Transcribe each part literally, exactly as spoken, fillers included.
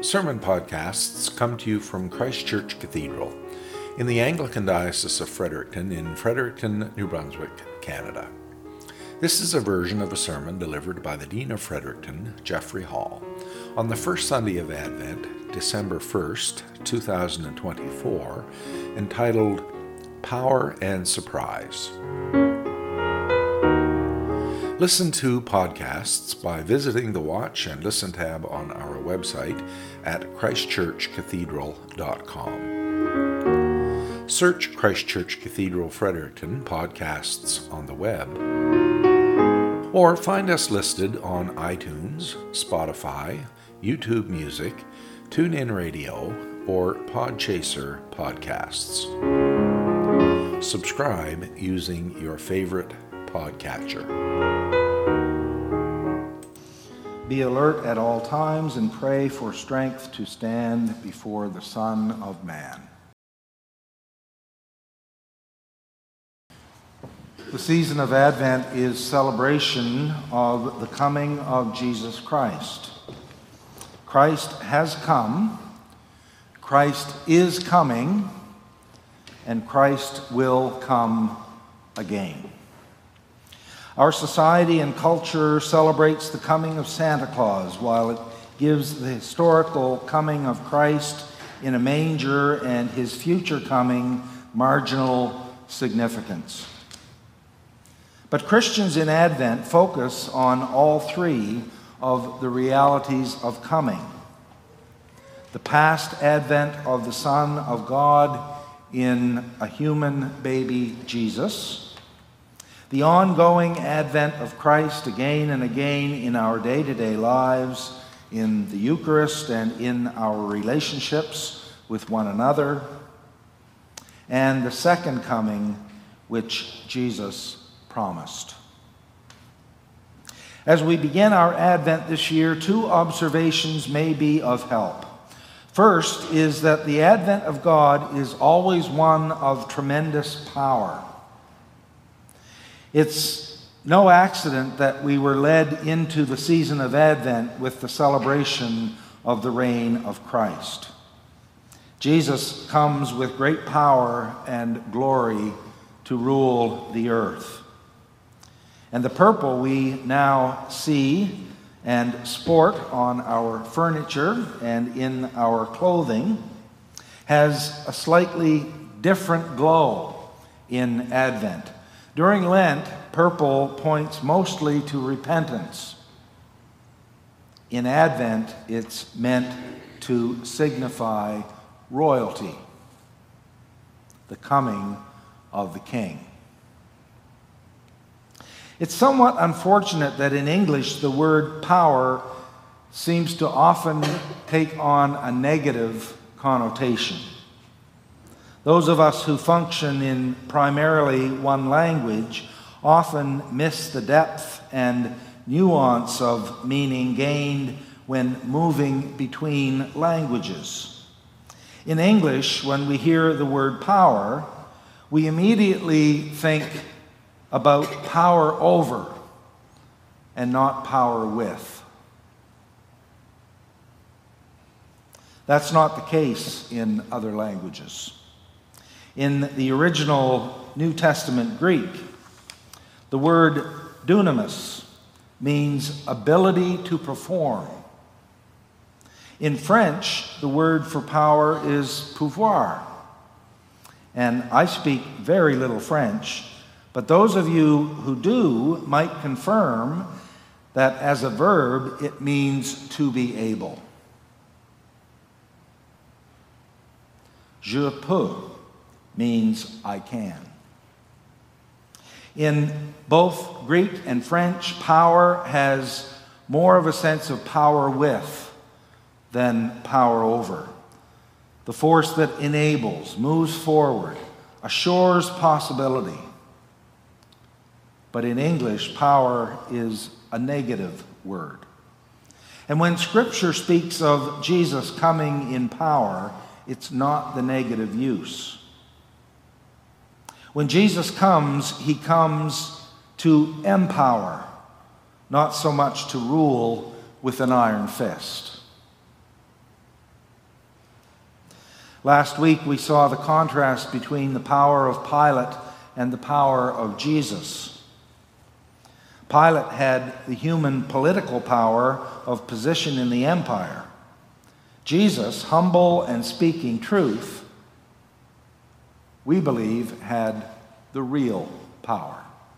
Sermon podcasts come to you from Christ Church Cathedral in the Anglican Diocese of Fredericton in Fredericton, New Brunswick, Canada. This is a version of a sermon delivered by the Dean of Fredericton, Jeffrey Hall, on the first Sunday of Advent, December first, two thousand twenty-four, entitled Power and Surprise. Listen to podcasts by visiting the Watch and Listen tab on our website at christ church cathedral dot com. Search Christ Church Cathedral Fredericton podcasts on the web, or find us listed on iTunes, Spotify, YouTube Music, TuneIn Radio, or Podchaser podcasts. Subscribe using your favorite podcatcher. Be alert at all times and pray for strength to stand before the Son of Man. The season of Advent is celebration of the coming of Jesus Christ. Christ has come, Christ is coming, and Christ will come again. Our society and culture celebrates the coming of Santa Claus, while it gives the historical coming of Christ in a manger and his future coming marginal significance. But Christians in Advent focus on all three of the realities of coming. The past advent of the Son of God in a human baby Jesus, the ongoing advent of Christ again and again in our day-to-day lives, in the Eucharist and in our relationships with one another, and the second coming which Jesus promised. As we begin our Advent this year, two observations may be of help. First is that the advent of God is always one of tremendous power. It's no accident that we were led into the season of Advent with the celebration of the reign of Christ. Jesus comes with great power and glory to rule the earth. And the purple we now see and sport on our furniture and in our clothing has a slightly different glow in Advent. During Lent, purple points mostly to repentance. In Advent, it's meant to signify royalty, the coming of the King. It's somewhat unfortunate that in English the word power seems to often take on a negative connotation. Those of us who function in primarily one language often miss the depth and nuance of meaning gained when moving between languages. In English, when we hear the word power, we immediately think about power over and not power with. That's not the case in other languages. In the original New Testament Greek, the word dunamis means ability to perform. In French, the word for power is pouvoir. And I speak very little French, but those of you who do might confirm that as a verb, it means to be able. Je peux means I can. In both Greek and French, power has more of a sense of power with than power over. The force that enables, moves forward, assures possibility. But in English, power is a negative word. And when Scripture speaks of Jesus coming in power, it's not the negative use. When Jesus comes, he comes to empower, not so much to rule with an iron fist. Last week we saw the contrast between the power of Pilate and the power of Jesus. Pilate had the human political power of position in the empire. Jesus, humble and speaking truth, we believe had the real power.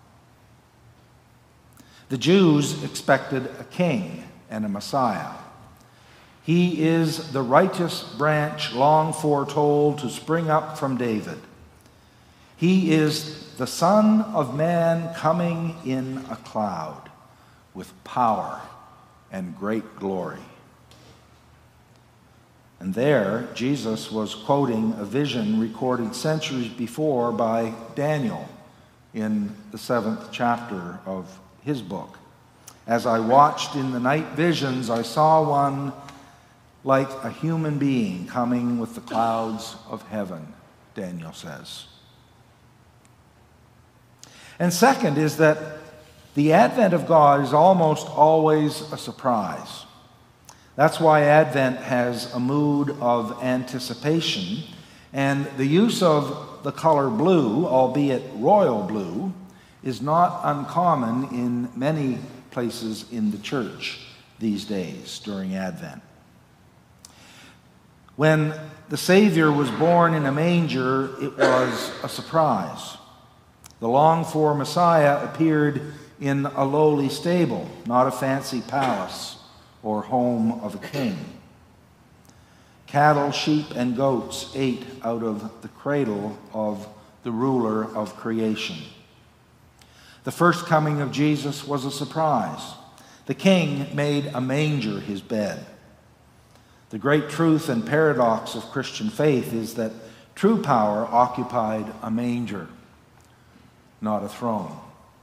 The Jews expected a king and a Messiah. He is the righteous branch long foretold to spring up from David. He is the Son of Man coming in a cloud with power and great glory. And there, Jesus was quoting a vision recorded centuries before by Daniel in the seventh chapter of his book. As I watched in the night visions, I saw one like a human being coming with the clouds of heaven, Daniel says. And second is that the advent of God is almost always a surprise. That's why Advent has a mood of anticipation, and the use of the color blue, albeit royal blue, is not uncommon in many places in the church these days during Advent. When the Savior was born in a manger, it was a surprise. The longed-for Messiah appeared in a lowly stable, not a fancy palace or home of a king. Cattle, sheep, and goats ate out of the cradle of the ruler of creation. The first coming of Jesus was a surprise. The king made a manger his bed. The great truth and paradox of Christian faith is that true power occupied a manger, not a throne.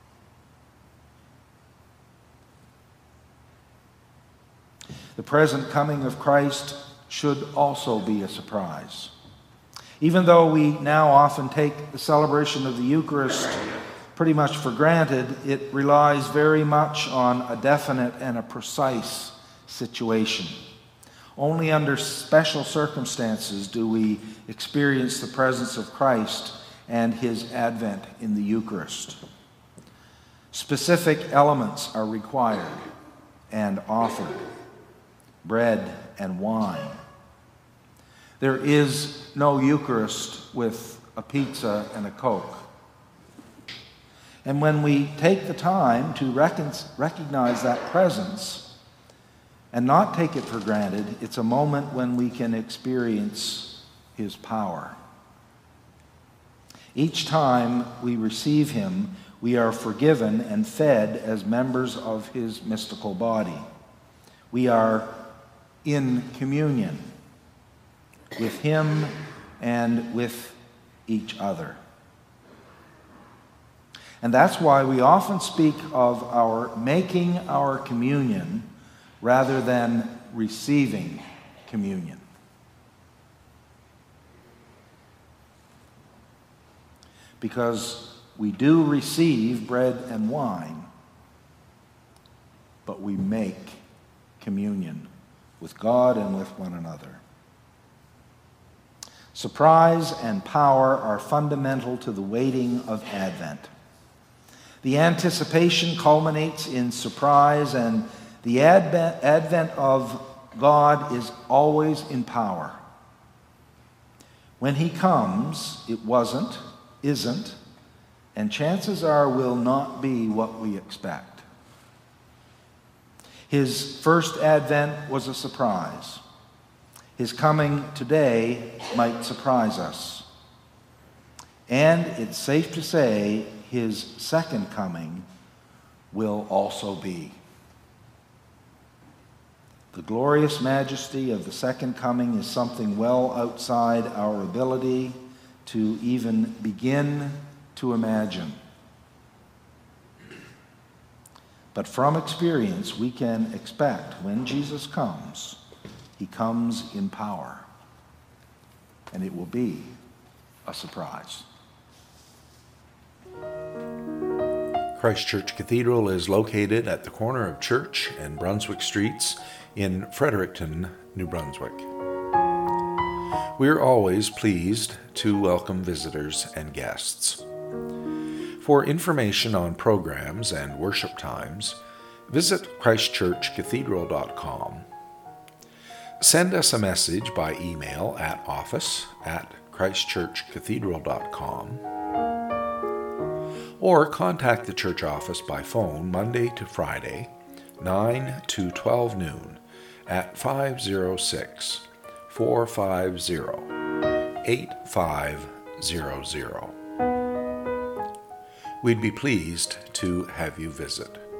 The present coming of Christ should also be a surprise. Even though we now often take the celebration of the Eucharist pretty much for granted, it relies very much on a definite and a precise situation. Only under special circumstances do we experience the presence of Christ and his advent in the Eucharist. Specific elements are required and offered: bread and wine. There is no Eucharist with a pizza and a Coke. And when we take the time to recon- recognize that presence and not take it for granted, it's a moment when we can experience his power. Each time we receive him, we are forgiven and fed as members of his mystical body. We are in communion with him and with each other. And that's why we often speak of our making our communion rather than receiving communion. Because we do receive bread and wine, but we make communion with God and with one another. Surprise and power are fundamental to the waiting of Advent. The anticipation culminates in surprise, and the advent, advent of God is always in power. When he comes, it wasn't, isn't, and chances are will not be what we expect. His first advent was a surprise. His coming today might surprise us. And it's safe to say his second coming will also be. The glorious majesty of the second coming is something well outside our ability to even begin to imagine. But from experience, we can expect when Jesus comes, he comes in power, and it will be a surprise. Christ Church Cathedral is located at the corner of Church and Brunswick Streets in Fredericton, New Brunswick. We're always pleased to welcome visitors and guests. For information on programs and worship times, visit christ church cathedral dot com. Send us a message by email at office at christ church cathedral dot com, or contact the church office by phone Monday to Friday, nine to twelve noon, at five oh six, four five zero, eight five zero zero. We'd be pleased to have you visit.